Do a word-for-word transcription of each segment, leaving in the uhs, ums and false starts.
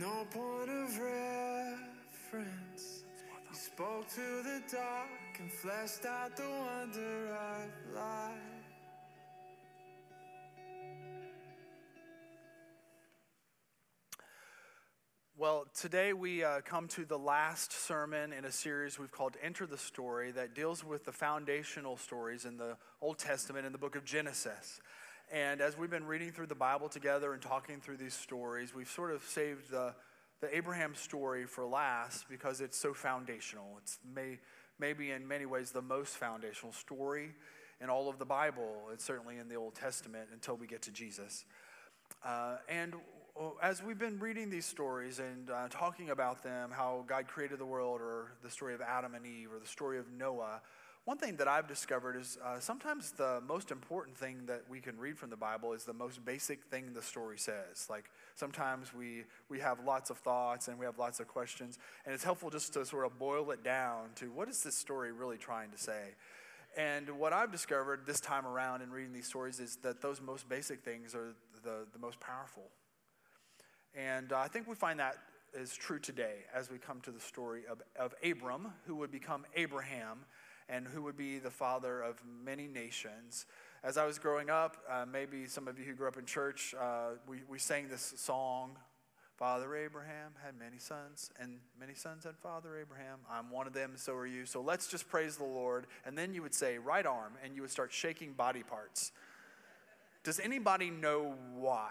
no point of reference. You spoke to the dark and fleshed out the wonder of life. Well, today we uh, come to the last sermon in a series we've called Enter the Story that deals with the foundational stories in the Old Testament in the book of Genesis. And as we've been reading through the Bible together and talking through these stories, we've sort of saved the, the Abraham story for last because it's so foundational. It's may, maybe in many ways the most foundational story in all of the Bible, and certainly in the Old Testament until we get to Jesus. Uh, and as we've been reading these stories and uh, talking about them, how God created the world, or the story of Adam and Eve, or the story of Noah, one thing that I've discovered is uh, sometimes the most important thing that we can read from the Bible is the most basic thing the story says. Like sometimes we, we have lots of thoughts and we have lots of questions, and it's helpful just to sort of boil it down to what is this story really trying to say? And what I've discovered this time around in reading these stories is that those most basic things are the, the most powerful. And uh, I think we find that is true today as we come to the story of, of Abram, who would become Abraham, and who would be the father of many nations. As I was growing up, uh, maybe some of you who grew up in church, uh, we, we sang this song, Father Abraham had many sons, and many sons had Father Abraham. I'm one of them, so are you. So let's just praise the Lord. And then you would say, right arm, and you would start shaking body parts. Does anybody know why?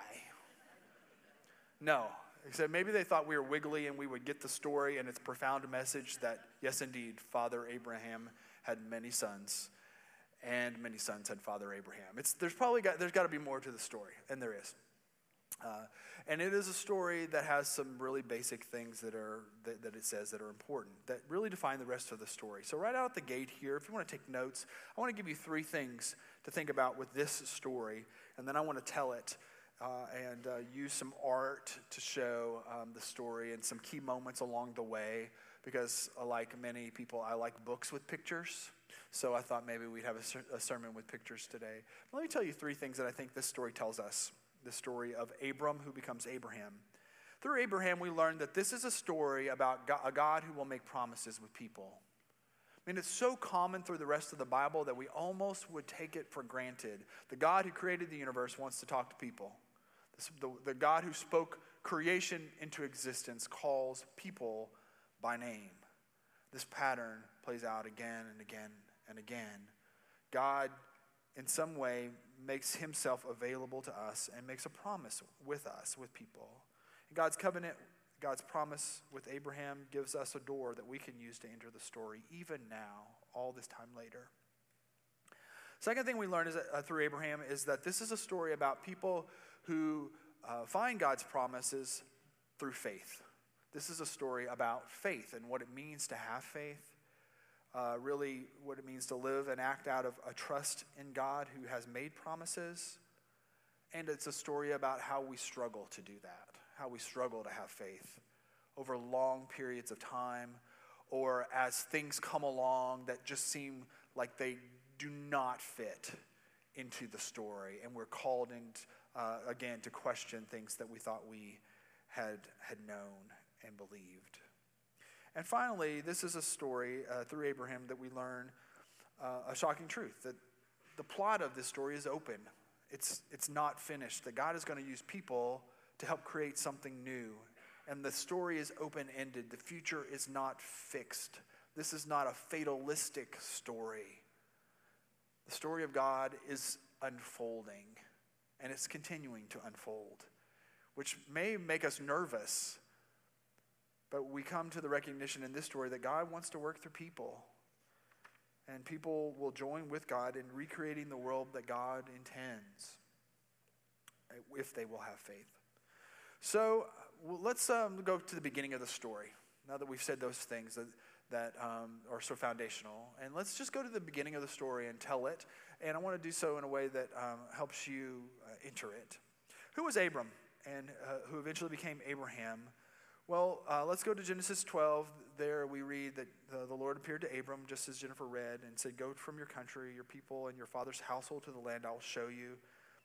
No, except maybe they thought we were wiggly and we would get the story and its profound message that, yes, indeed, Father Abraham had many sons, and many sons had Father Abraham. It's there's probably got there's got to be more to the story, and there is. Uh, and it is a story that has some really basic things that are that, that it says that are important, that really define the rest of the story. So right out the gate here, if you want to take notes, I want to give you three things to think about with this story, and then I want to tell it. Uh, and uh, use some art to show um, the story and some key moments along the way, because uh, like many people, I like books with pictures. So I thought maybe we'd have a, ser- a sermon with pictures today. Let me tell you three things that I think this story tells us. The story of Abram, who becomes Abraham. Through Abraham, we learn that this is a story about God, a God who will make promises with people. I mean, it's so common through the rest of the Bible that we almost would take it for granted. The God who created the universe wants to talk to people. The, the God who spoke creation into existence calls people by name. This pattern plays out again and again and again. God, in some way, makes himself available to us and makes a promise with us, with people. And God's covenant, God's promise with Abraham gives us a door that we can use to enter the story, even now, all this time later. Second thing we learn is that, uh, through Abraham is that this is a story about people who uh, find God's promises through faith. This is a story about faith and what it means to have faith, uh, really what it means to live and act out of a trust in God who has made promises. And it's a story about how we struggle to do that, how we struggle to have faith over long periods of time, or as things come along that just seem like they do not fit into the story, and we're called into Uh, again, to question things that we thought we had had known and believed. And finally, this is a story uh, through Abraham that we learn uh, a shocking truth, that the plot of this story is open. It's, it's not finished, that God is going to use people to help create something new. And the story is open-ended. The future is not fixed. This is not a fatalistic story. The story of God is unfolding. And it's continuing to unfold, which may make us nervous. But we come to the recognition in this story that God wants to work through people. And people will join with God in recreating the world that God intends, if they will have faith. So well, let's um, go to the beginning of the story, now that we've said those things that, that um, are so foundational. And let's just go to the beginning of the story and tell it. And I want to do so in a way that um, helps you uh, enter it. Who was Abram, and uh, who eventually became Abraham? Well, uh, let's go to Genesis twelve. There we read that the, the Lord appeared to Abram, just as Jennifer read, and said, "Go from your country, your people, and your father's household to the land I will show you.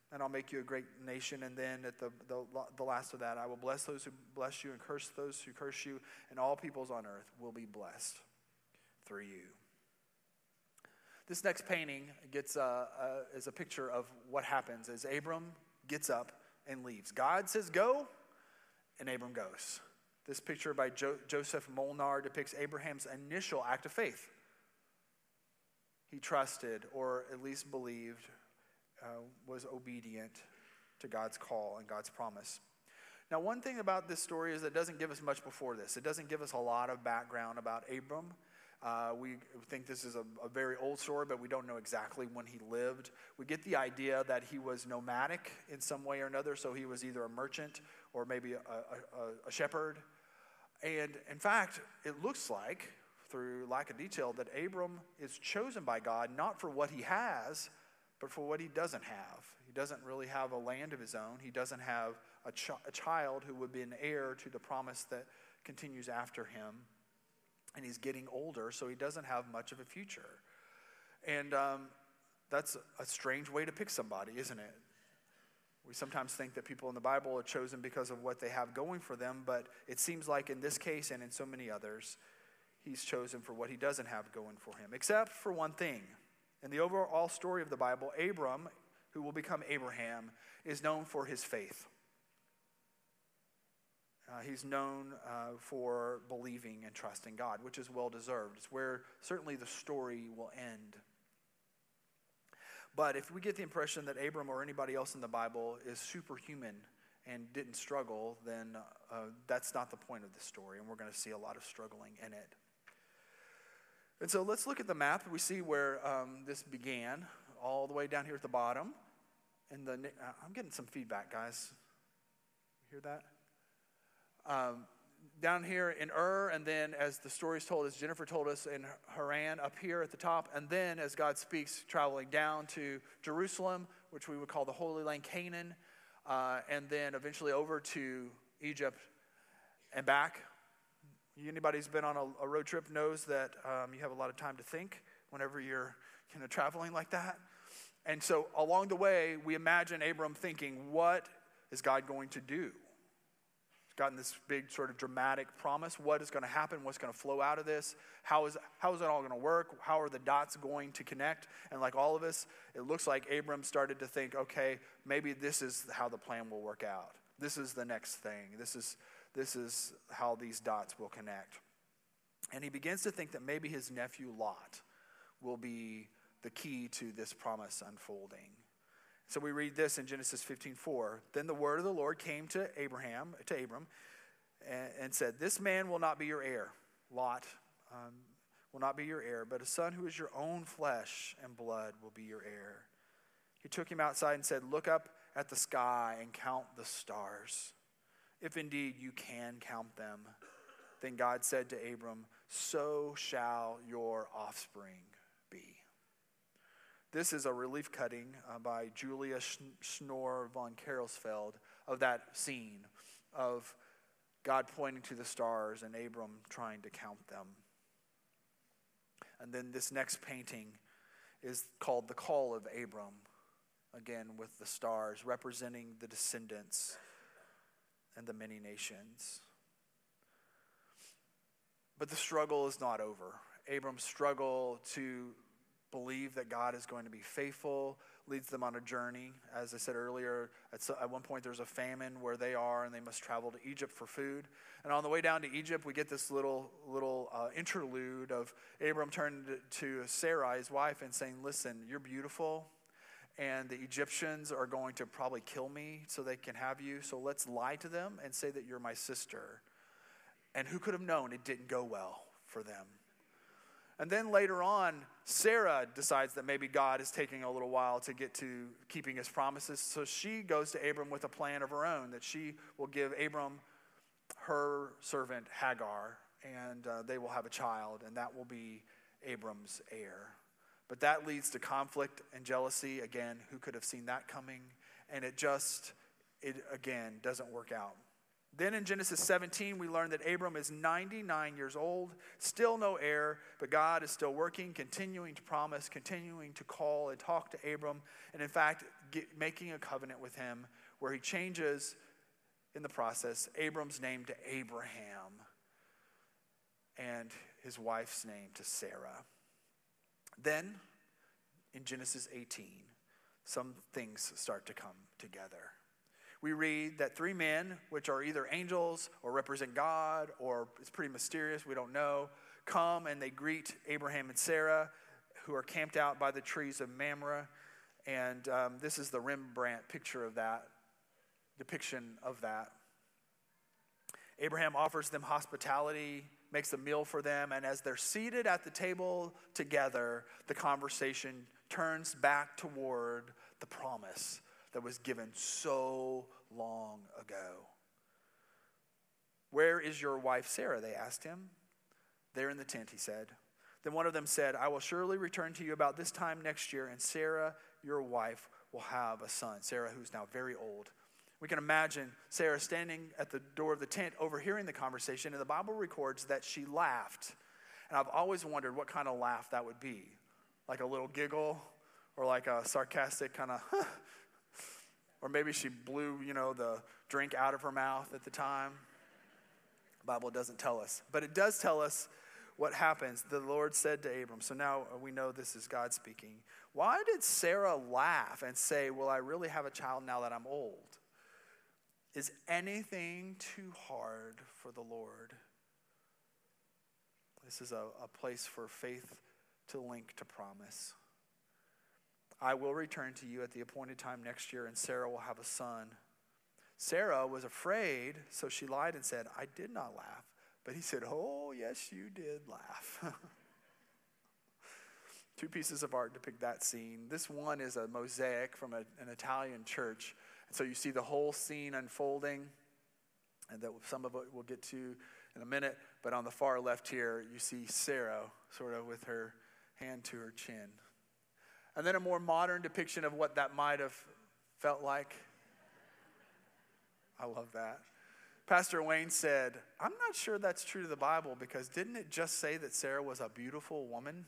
and I'll make you a great nation. And then at the, the, the last of that, I will bless those who bless you and curse those who curse you, and all peoples on earth will be blessed through you. This next painting gets a, a, is a picture of what happens as Abram gets up and leaves. God says go, and Abram goes. This picture by jo- Joseph Molnar depicts Abraham's initial act of faith. He trusted, or at least believed, uh, was obedient to God's call and God's promise. Now, one thing about this story is it doesn't give us much before this. It doesn't give us a lot of background about Abram. Uh, we think this is a, a very old story, but we don't know exactly when he lived. We get the idea that he was nomadic in some way or another, so he was either a merchant or maybe a, a, a shepherd. And in fact, it looks like, through lack of detail, that Abram is chosen by God not for what he has, but for what he doesn't have. He doesn't really have a land of his own. He doesn't have a, ch- a child who would be an heir to the promise that continues after him. And he's getting older, so he doesn't have much of a future. And um, that's a strange way to pick somebody, isn't it? We sometimes think that people in the Bible are chosen because of what they have going for them, but it seems like in this case and in so many others, he's chosen for what he doesn't have going for him, except for one thing. In the overall story of the Bible, Abram, who will become Abraham, is known for his faith. Uh, he's known uh, for believing and trusting God, which is well-deserved. It's where certainly the story will end. But if we get the impression that Abram or anybody else in the Bible is superhuman and didn't struggle, then uh, that's not the point of the story, and we're going to see a lot of struggling in it. And so let's look at the map. We see where um, this began, all the way down here at the bottom. And the uh, I'm getting some feedback, guys. You hear that? Um, down here in Ur, and then as the story is told, as Jennifer told us, in Haran up here at the top, and then as God speaks, traveling down to Jerusalem, which we would call the Holy Land, Canaan, uh, and then eventually over to Egypt and back. Anybody who's been on a, a road trip knows that um, you have a lot of time to think whenever you're you know, traveling like that. And so along the way, we imagine Abram thinking, what is God going to do? He's gotten this big sort of dramatic promise. What is going to happen? What's going to flow out of this? How is, how is it all going to work? How are the dots going to connect? And like all of us, it looks like Abram started to think, okay, maybe this is how the plan will work out. This is the next thing. This is... This is how these dots will connect. And he begins to think that maybe his nephew Lot will be the key to this promise unfolding. So we read this in Genesis fifteen four. Then the word of the Lord came to Abraham, to Abram, and, and said, this man will not be your heir. Lot um, will not be your heir, but a son who is your own flesh and blood will be your heir. He took him outside and said, look up at the sky and count the stars. If indeed you can count them. Then God said to Abram, so shall your offspring be. This is a relief cutting uh, by Julia Schnorr von Karelsfeld of that scene of God pointing to the stars and Abram trying to count them. And then this next painting is called The Call of Abram, again with the stars representing the descendants and the many nations. But the struggle is not over. Abram's struggle to believe that God is going to be faithful leads them on a journey. As I said earlier, at, so, at one point there's a famine where they are, and they must travel to Egypt for food. And on the way down to Egypt, we get this little little uh, interlude of Abram turning to, to Sarai, his wife, and saying, listen, you're beautiful, and the Egyptians are going to probably kill me so they can have you. So let's lie to them and say that you're my sister. And who could have known it didn't go well for them? And then later on, Sarah decides that maybe God is taking a little while to get to keeping his promises. So she goes to Abram with a plan of her own, that she will give Abram her servant Hagar, and uh, they will have a child, and that will be Abram's heir. But that leads to conflict and jealousy. Again, who could have seen that coming? And it just, it again, doesn't work out. Then in Genesis seventeen, we learn that Abram is ninety-nine years old, still no heir, but God is still working, continuing to promise, continuing to call and talk to Abram, and in fact, get, making a covenant with him where he changes in the process Abram's name to Abraham and his wife's name to Sarah. Then in Genesis eighteen, some things start to come together. We read that three men, which are either angels or represent God, or it's pretty mysterious, we don't know, come and they greet Abraham and Sarah, who are camped out by the trees of Mamre. And um, this is the Rembrandt picture of that, depiction of that. Abraham offers them hospitality, makes a meal for them, and as they're seated at the table together, the conversation turns back toward the promise that was given so long ago. Where is your wife Sarah? They asked him. There in the tent, he said. Then one of them said, I will surely return to you about this time next year, and Sarah, your wife, will have a son. Sarah, who's now very old. We can imagine Sarah standing at the door of the tent overhearing the conversation, and the Bible records that she laughed. And I've always wondered what kind of laugh that would be. Like a little giggle, or like a sarcastic kind of, huh. Or maybe she blew, you know, the drink out of her mouth at the time. The Bible doesn't tell us. But it does tell us what happens. The Lord said to Abram, so now we know this is God speaking. Why did Sarah laugh and say, will I really have a child now that I'm old? Is anything too hard for the Lord? This is a, a place for faith to link to promise. I will return to you at the appointed time next year, and Sarah will have a son. Sarah was afraid, so she lied and said, I did not laugh. But he said, oh, yes, you did laugh. Two pieces of art depict that scene. This one is a mosaic from a, an Italian church. And so you see the whole scene unfolding, and that some of it we'll get to in a minute. But on the far left here, you see Sarah sort of with her hand to her chin. And then a more modern depiction of what that might have felt like. I love that. Pastor Wayne said, I'm not sure that's true to the Bible, because didn't it just say that Sarah was a beautiful woman?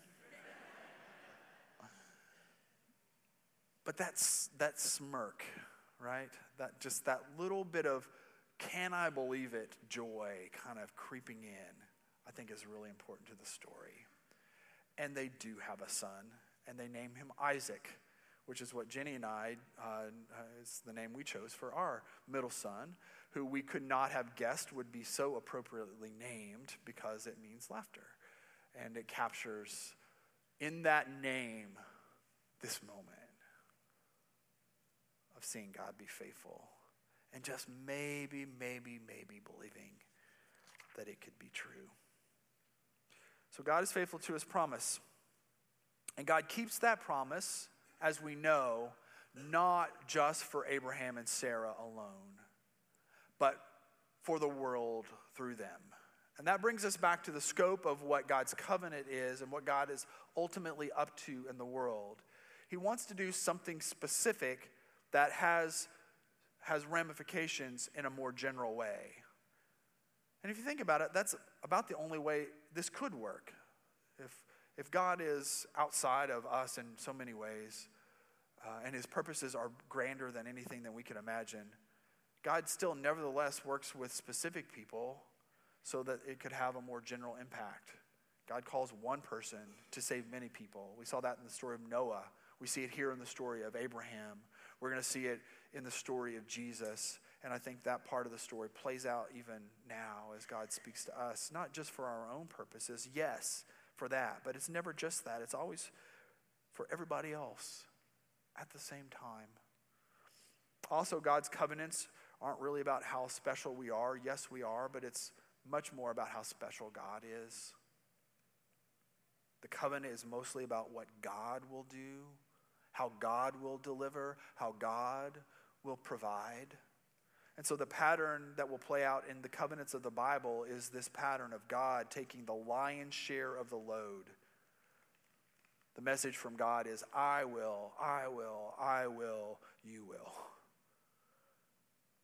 But that's that smirk, right? That just that little bit of can I believe it joy kind of creeping in, I think is really important to the story. And they do have a son, and they name him Isaac, which is what Jenny and I, uh, is the name we chose for our middle son, who we could not have guessed would be so appropriately named because it means laughter. And it captures in that name this moment of seeing God be faithful and just maybe, maybe, maybe believing that it could be true. So God is faithful to his promise. And God keeps that promise, as we know, not just for Abraham and Sarah alone, but for the world through them. And that brings us back to the scope of what God's covenant is and what God is ultimately up to in the world. He wants to do something specific that has, has ramifications in a more general way. And if you think about it, that's about the only way this could work. If, if God is outside of us in so many ways, uh, and his purposes are grander than anything that we can imagine, God still nevertheless works with specific people so that it could have a more general impact. God calls one person to save many people. We saw that in the story of Noah. We see it here in the story of Abraham. We're going to see it in the story of Jesus. And I think that part of the story plays out even now as God speaks to us, not just for our own purposes, yes, for that, but it's never just that. It's always for everybody else at the same time. Also, God's covenants aren't really about how special we are. Yes, we are, but it's much more about how special God is. The covenant is mostly about what God will do, how God will deliver, how God will provide. And so the pattern that will play out in the covenants of the Bible is this pattern of God taking the lion's share of the load. The message from God is, I will, I will, I will, you will.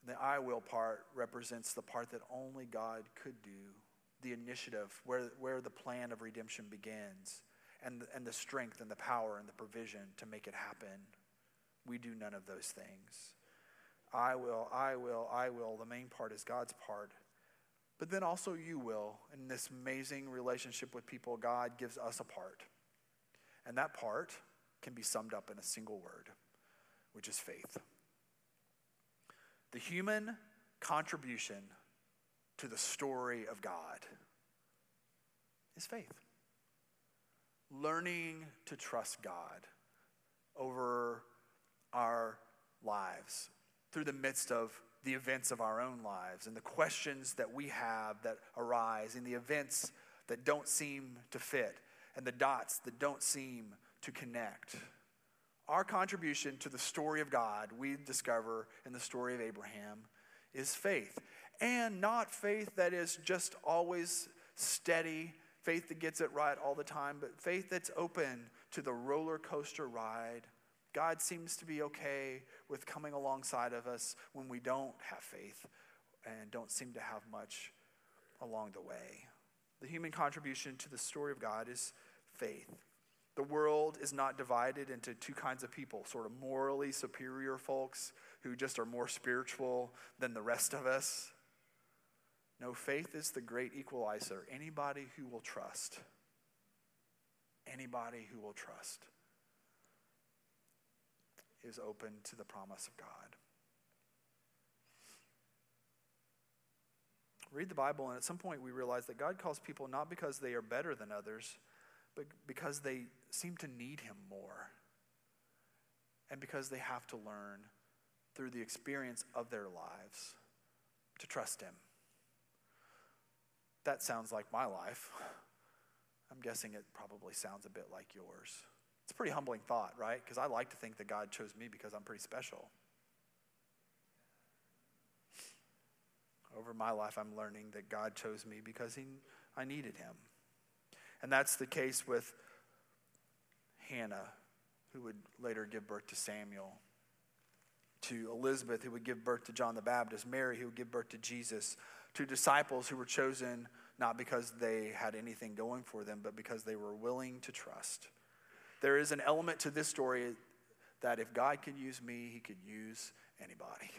And the I will part represents the part that only God could do, the initiative, where, where the plan of redemption begins, and, and the strength and the power and the provision to make it happen. We do none of those things. I will, I will, I will. The main part is God's part. But then also you will. In this amazing relationship with people, God gives us a part. And that part can be summed up in a single word, which is faith. The human contribution to the story of God is faith. Learning to trust God over our lives through the midst of the events of our own lives and the questions that we have that arise and the events that don't seem to fit and the dots that don't seem to connect. Our contribution to the story of God, we discover in the story of Abraham, is faith. And not faith that is just always steady, faith that gets it right all the time, but faith that's open to the roller coaster ride. God seems to be okay with coming alongside of us when we don't have faith and don't seem to have much along the way. The human contribution to the story of God is faith. The world is not divided into two kinds of people, sort of morally superior folks who just are more spiritual than the rest of us. No, faith is the great equalizer. Anybody who will trust. Anybody who will trust is open to the promise of God. Read the Bible, and at some point we realize that God calls people not because they are better than others, but because they seem to need him more. And because they have to learn through the experience of their lives to trust him. That sounds like my life. I'm guessing it probably sounds a bit like yours. It's a pretty humbling thought, right? Because I like to think that God chose me because I'm pretty special. Over my life, I'm learning that God chose me because he, I needed him. And that's the case with Hannah, who would later give birth to Samuel, to Elizabeth, who would give birth to John the Baptist, Mary, who would give birth to Jesus, to disciples who were chosen not because they had anything going for them, but because they were willing to trust. There is an element to this story that if God could use me, he could use anybody.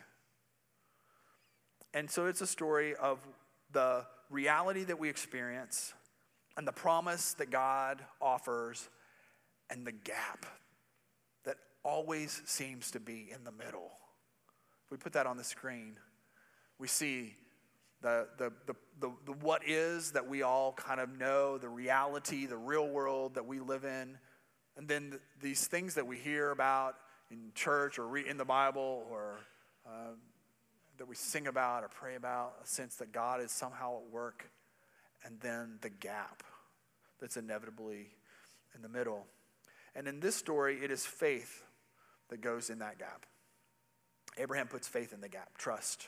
And so it's a story of the reality that we experience and the promise that God offers and the gap that always seems to be in the middle. If we put that on the screen, we see the, the, the, the, the what is that we all kind of know, the reality, the real world that we live in, and then the, these things that we hear about in church or read in the Bible or uh, that we sing about or pray about, a sense that God is somehow at work, and then the gap that's inevitably in the middle. And in this story, it is faith that goes in that gap. Abraham puts faith in the gap, trust.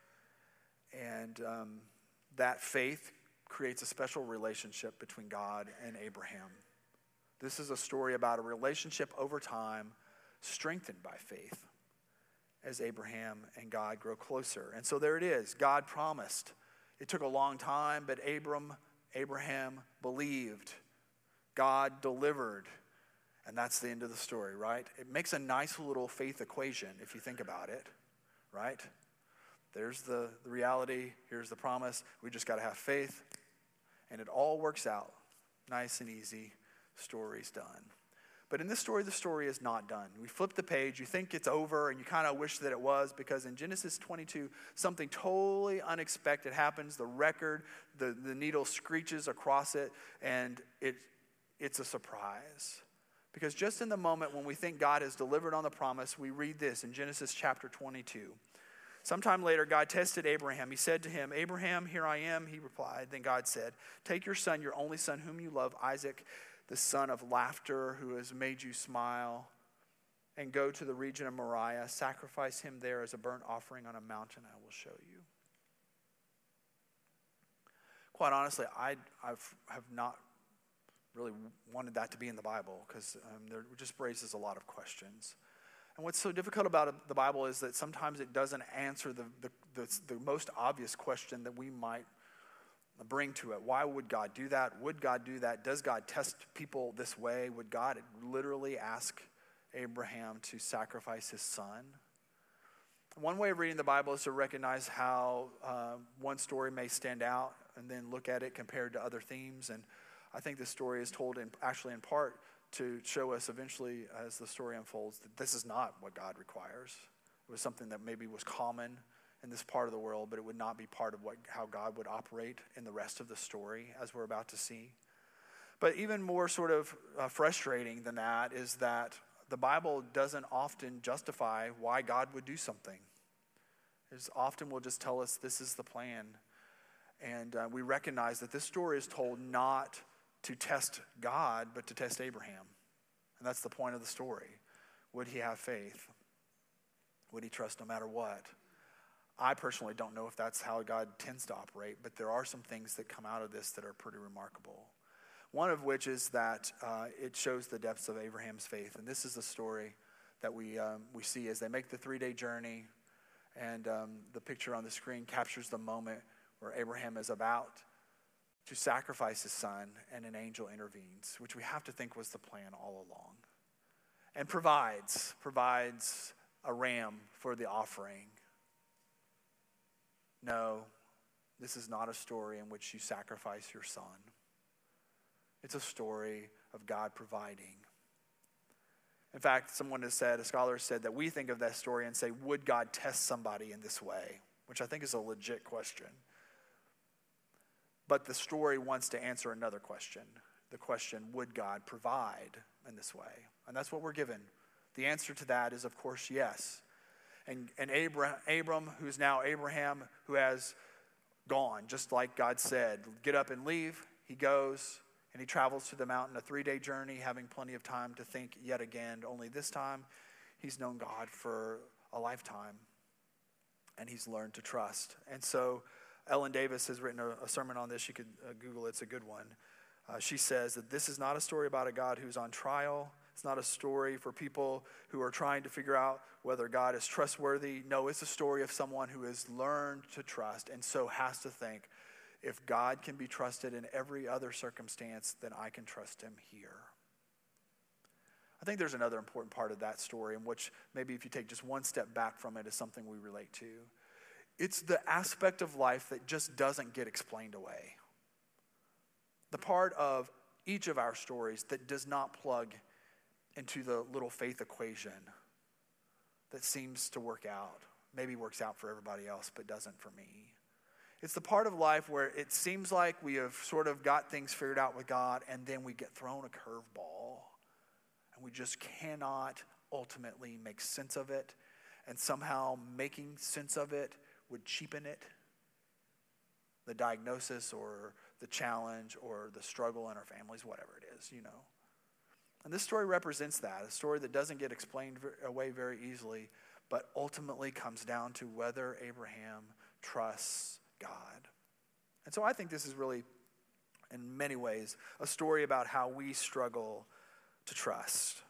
And um, that faith creates a special relationship between God and Abraham. This is a story about a relationship over time strengthened by faith as Abraham and God grow closer. And so there it is. God promised. It took a long time, but Abram, Abraham believed. God delivered. And that's the end of the story, right? It makes a nice little faith equation if you think about it, right? There's the, the reality. Here's the promise. We just got to have faith. And it all works out nice and easy. Story's done. But in this story, the story is not done. We flip the page, you think it's over, and you kind of wish that it was, because in Genesis twenty-two, something totally unexpected happens. The record, the, the needle screeches across it, and it it's a surprise. Because just in the moment when we think God has delivered on the promise, we read this in Genesis chapter twenty-two. Sometime later, God tested Abraham. He said to him, "Abraham, here I am," he replied. Then God said, "Take your son, your only son, whom you love, Isaac, the son of laughter who has made you smile, and go to the region of Moriah. Sacrifice him there as a burnt offering on a mountain I will show you." Quite honestly, I I've, have not really wanted that to be in the Bible because um, there just raises a lot of questions. And what's so difficult about the Bible is that sometimes it doesn't answer the, the, the, the most obvious question that we might bring to it. Why would God do that? Would God do that? Does God test people this way? Would God literally ask Abraham to sacrifice his son? One way of reading the Bible is to recognize how uh, one story may stand out and then look at it compared to other themes. And I think this story is told in, actually in part to show us eventually as the story unfolds that this is not what God requires. It was something that maybe was common in this part of the world, but it would not be part of what how God would operate in the rest of the story, as we're about to see. But even more sort of uh, frustrating than that is that the Bible doesn't often justify why God would do something. It often will just tell us this is the plan. And uh, we recognize that this story is told not to test God, but to test Abraham. And that's the point of the story. Would he have faith? Would he trust no matter what? I personally don't know if that's how God tends to operate, but there are some things that come out of this that are pretty remarkable. One of which is that uh, it shows the depths of Abraham's faith. And this is the story that we um, we see as they make the three-day journey. And um, the picture on the screen captures the moment where Abraham is about to sacrifice his son, and an angel intervenes, which we have to think was the plan all along. And provides, provides a ram for the offering. No, this is not a story in which you sacrifice your son. It's a story of God providing. In fact, someone has said, a scholar has said that we think of that story and say, would God test somebody in this way? Which I think is a legit question. But the story wants to answer another question. The question, would God provide in this way? And that's what we're given. The answer to that is, of course, yes. And, and Abram, Abram, who's now Abraham, who has gone, just like God said, get up and leave. He goes, and he travels to the mountain, a three-day journey, having plenty of time to think yet again. Only this time, he's known God for a lifetime, and he's learned to trust. And so Ellen Davis has written a, a sermon on this. You could uh, Google it. It's a good one. Uh, she says that this is not a story about a God who's on trial. It's not a story for people who are trying to figure out whether God is trustworthy. No, it's a story of someone who has learned to trust and so has to think, if God can be trusted in every other circumstance, then I can trust him here. I think there's another important part of that story, in which maybe if you take just one step back from it, is something we relate to. It's the aspect of life that just doesn't get explained away. The part of each of our stories that does not plug into the little faith equation that seems to work out. Maybe works out for everybody else, but doesn't for me. It's the part of life where it seems like we have sort of got things figured out with God, and then we get thrown a curveball. And we just cannot ultimately make sense of it. And somehow making sense of it would cheapen it, the diagnosis or the challenge or the struggle in our families, whatever it is, you know. And this story represents that, a story that doesn't get explained away very easily, but ultimately comes down to whether Abraham trusts God. And so I think this is really, in many ways, a story about how we struggle to trust.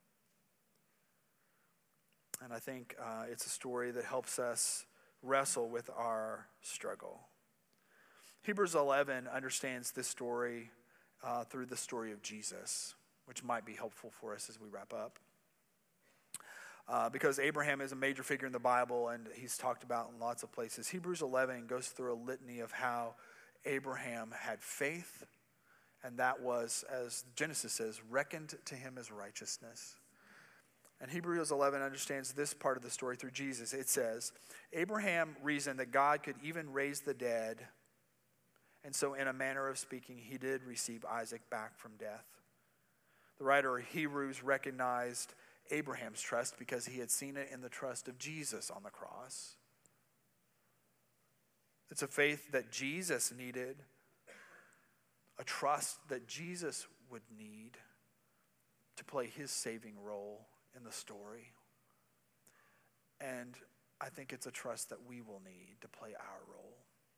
And I think uh, it's a story that helps us wrestle with our struggle. Hebrews eleven understands this story uh, through the story of Jesus, which might be helpful for us as we wrap up. Uh, because Abraham is a major figure in the Bible, and he's talked about in lots of places. Hebrews eleven goes through a litany of how Abraham had faith, and that was, as Genesis says, reckoned to him as righteousness. And Hebrews eleven understands this part of the story through Jesus. It says, Abraham reasoned that God could even raise the dead, and so in a manner of speaking, he did receive Isaac back from death. The writer of Hebrews recognized Abraham's trust because he had seen it in the trust of Jesus on the cross. It's a faith that Jesus needed, a trust that Jesus would need to play his saving role in the story. And I think it's a trust that we will need to play our role.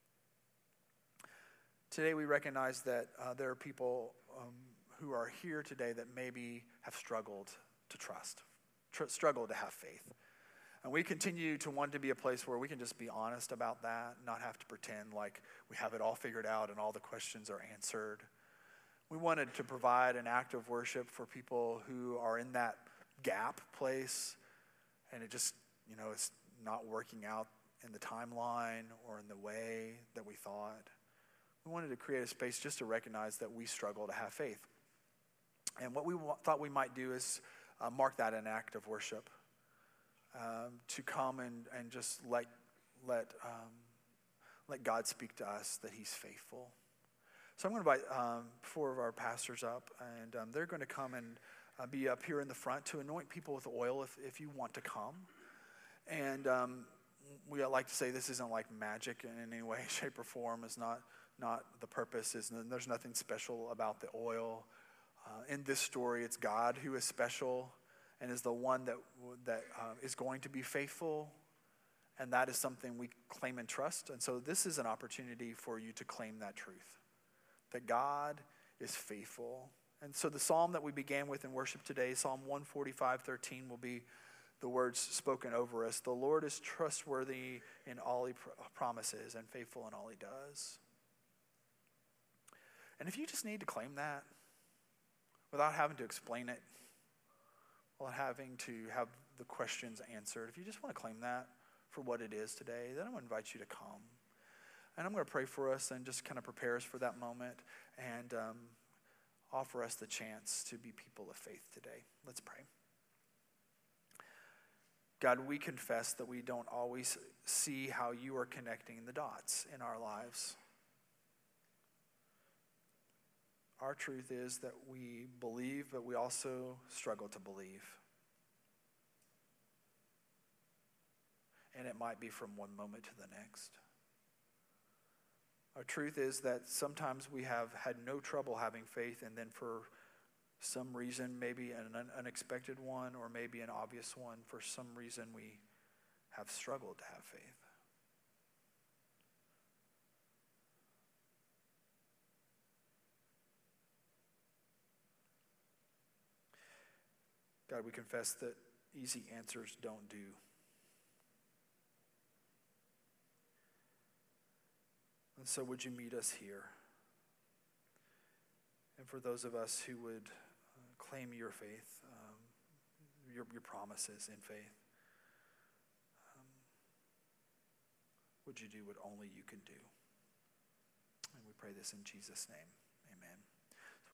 Today we recognize that uh, there are people um, who are here today that maybe have struggled to trust. tr- struggle to have faith. And we continue to want to be a place where we can just be honest about that, not have to pretend like we have it all figured out and all the questions are answered. We wanted to provide an act of worship for people who are in that gap place, and it just, you know, it's not working out in the timeline or in the way that we thought. We wanted to create a space just to recognize that we struggle to have faith. And what we w- thought we might do is uh, mark that an act of worship, um, to come and, and just let let um, let God speak to us that He's faithful. So I'm going to invite um, four of our pastors up, and um, they're going to come and uh, be up here in the front to anoint people with oil if, if you want to come. And um, we like to say this isn't like magic in any way, shape, or form. It's not not the purpose. Is there's nothing special about the oil. Uh, in this story, it's God who is special and is the one that that uh, is going to be faithful, and that is something we claim and trust. And so this is an opportunity for you to claim that truth, that God is faithful. And so the psalm that we began with in worship today, Psalm one forty-five, thirteen, will be the words spoken over us. The Lord is trustworthy in all He pr- promises and faithful in all He does. And if you just need to claim that without having to explain it, without having to have the questions answered, if you just want to claim that for what it is today, then I'm going to invite you to come. And I'm going to pray for us and just kind of prepare us for that moment and um, offer us the chance to be people of faith today. Let's pray. God, we confess that we don't always see how you are connecting the dots in our lives. Our truth is that we believe, but we also struggle to believe. And it might be from one moment to the next. Our truth is that sometimes we have had no trouble having faith, and then for some reason, maybe an unexpected one or maybe an obvious one, for some reason we have struggled to have faith. God, we confess that easy answers don't do. And so would you meet us here? And for those of us who would uh, claim your faith, um, your, your promises in faith, um, would you do what only you can do? And we pray this in Jesus' name. Amen.